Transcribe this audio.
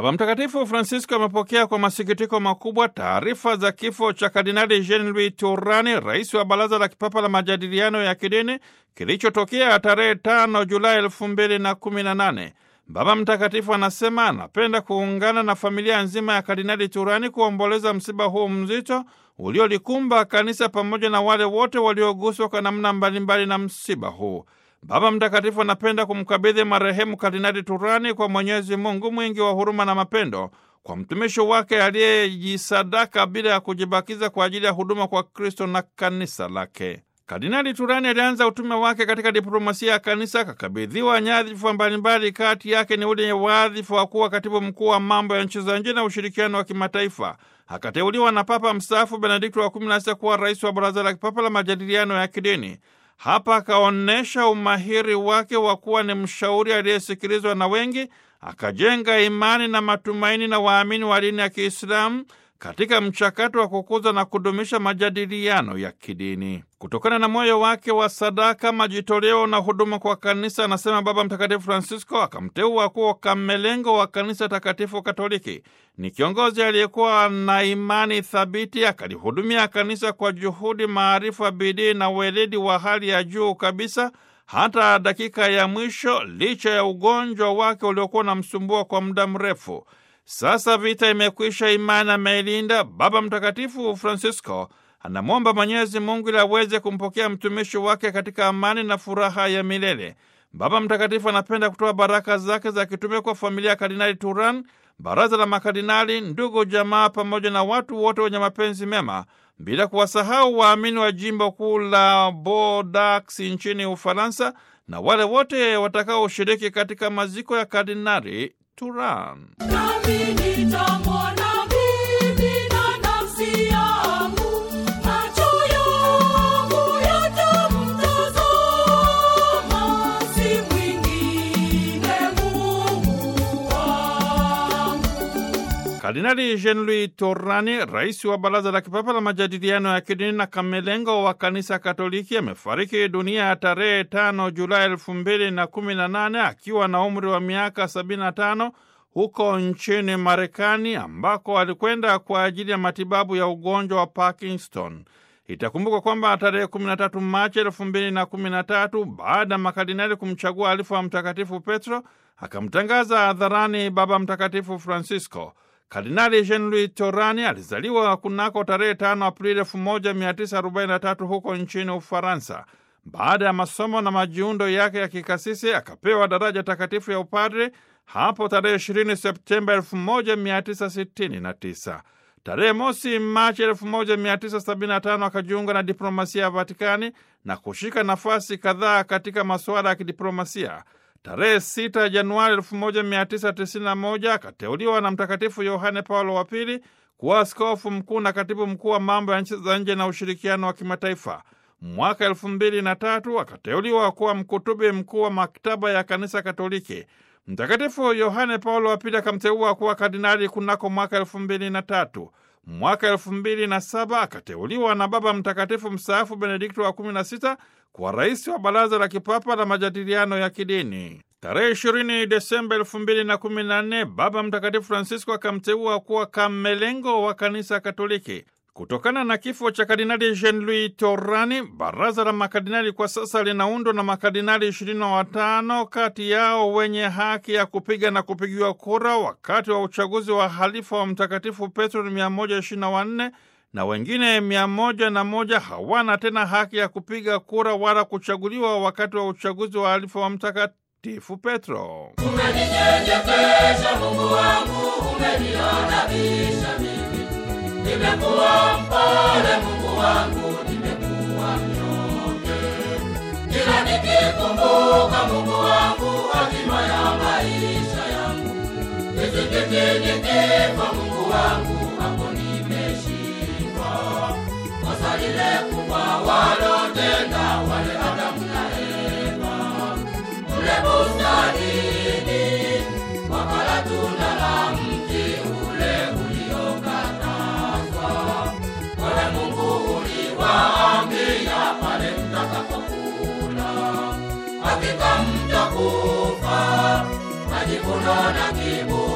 Baba Mtakatifu Francisco amepokea kwa masikitiko makubwa taarifa za kifo cha Kardinali Jean-Louis Turani, rais wa Baraza la Kipapa la Majadiliano ya Kidini, kilichotokea tarehe 5 Julai 2018. Baba Mtakatifu anasema anapenda kuungana na familia nzima ya Kardinali Turani kuomboleza msiba huu mzito uliolikumba kanisa pamoja na wale wote walioguswa kwa namna mbalimbali na msiba huu. Baba Mtakatifu anapenda kumkabidhi marehemu Kardinali Turani kwa Mwenyezi Mungu mwingi wa huruma na mapendo, kwa mtumishi wake aliyejisadaka bila ya kujibakiza kwa ajili ya huduma kwa Kristo na kanisa lake. Kardinali Turani alianza utume wake katika diplomasia ya kanisa, akakabidhiwa nyadhifa mbalimbali. Kati yake ni ule wadhifa wa kuwa katibu mkuu wa mambo ya nchi za nje na ushirikiano wa kimataifa. Akateuliwa na Papa mstaafu Benedikto wa 16 kuwa rais wa Baraza la Kipapa la Majadiliano ya Kidini. Hapa akaonyesha umahiri wake wa kuwa ni mshauri aliyesikilizwa na wengi, akajenga imani na matumaini na waamini wa dini ya Kiislamu katika mchakato wa kukuza na kudumisha majadiliano ya kidini. Kutokana na moyo wake wa sadaka, majitoleo na huduma kwa kanisa, anasema Baba Mtakatifu Francisco, akamteua kuwa kamelengo wa Kanisa Takatifu Katoliki. Ni kiongozi aliyekuwa na imani thabiti, akalihudumia kanisa kwa juhudi, maarifa, bidii na weledi wa hali ya juu kabisa, hata dakika ya mwisho, licha ya ugonjwa wake uliokuwa unamsumbua kwa muda mrefu. Sasa vita imekwisha, imani ameilinda. Baba Mtakatifu Francisco anamwomba Mwenyezi Mungu ili aweze kumpokea mtumishi wake katika amani na furaha ya milele. Baba Mtakatifu anapenda kutoa baraka zake za kitume kwa familia ya Kardinali Turani, baraza la makardinali, ndugu, jamaa pamoja na watu wote wenye mapenzi mema, bila kuwasahau waamini wa jimbo kuu la Bordeaux nchini Ufaransa na wale wote watakaoshiriki katika maziko ya Kardinali Turani. Kardinali Jean-Louis Turani, rais wa Baraza la Kipapa la Majadiliano ya Kidini na kamelengo wa Kanisa Katoliki, amefariki dunia ya tarehe 5 Julai 2018 akiwa na umri wa miaka 75 huko nchini Marekani, ambako alikwenda kwa ajili ya matibabu ya ugonjwa wa Parkinson. Itakumbukwa kwamba tarehe 13 Machi 2013, baada ya makardinali kumchagua alifu wa Mtakatifu Petro, akamtangaza hadharani Baba Mtakatifu Francisco. Kardinali Jean-Louis Turani alizaliwa kunako tarehe 5 Aprili 1943 huko nchini Ufaransa. Baada ya masomo na majiundo yake ya kikasisi, akapewa daraja takatifu ya upadre hapo tarehe 20 Septemba 1969. Tarehe mosi Machi 1975 akajiunga na diplomasia ya Vatikani na kushika nafasi kadhaa katika masuala ya kidiplomasia. Tarehe 6 Januari 1991 akateuliwa na Mtakatifu Yohane Paulo wa Pili kuwa askofu mkuu na katibu mkuu wa mambo ya nchi za nje na ushirikiano wa kimataifa. Mwaka 2003 akateuliwa kuwa mkutubi mkuu wa maktaba ya Kanisa Katoliki. Mtakatifu Yohane Paulo wa Pili akamteua kuwa kardinali kunako mwaka 2003. Mwaka 2007 akateuliwa na Baba Mtakatifu mstaafu Benedikto wa 16 kwa rais wa Baraza la Kipapa la Majadiliano ya Kidini. Tarehe 20 Desemba 2014 Baba Mtakatifu Francisco akamteua kuwa kamelengo wa Kanisa Katoliki. Kutokana na kifo cha Kardinali Jean-Louis Turani, baraza la makardinali kwa sasa linaundwa na makardinali 25, kati yao wenye haki ya kupiga na kupigiwa kura wakati wa uchaguzi wa halifa wa Mtakatifu Petro 124, na wengine 101 hawana tena haki ya kupiga kura wala kuchaguliwa wakati wa uchaguzi wa halifa wa Mtakatifu Petro. Umeninyenyekesha Mungu wangu, umeniadabisha mimi. Nimekuwa mpole Mungu wangu, nimekuwa mnyonge. Kila nikikumbuka Mungu wangu, hatima ya maisha yangu. Nikifa Mungu wangu, hapo nimeshindwa. Kosa lile kubwa walotenda wale Adamu na Eva, kule bustanini, wakala tunda la mti ule uliokatazwa. Wewe Mungu uliwaambia pale mtakapokula, hakika mtakufa. Majivuno na kiburi